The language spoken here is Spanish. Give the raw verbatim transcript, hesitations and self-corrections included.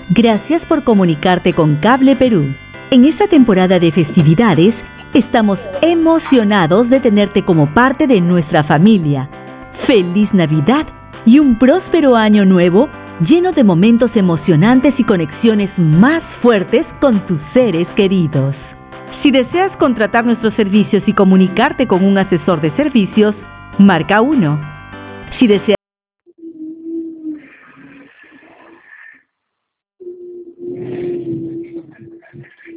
Gracias por comunicarte con Cable Perú. En esta temporada de festividades, estamos emocionados de tenerte como parte de nuestra familia. ¡Feliz Navidad y un próspero año nuevo lleno de momentos emocionantes y conexiones más fuertes con tus seres queridos! Si deseas contratar nuestros servicios y comunicarte con un asesor de servicios, marca uno. Si deseas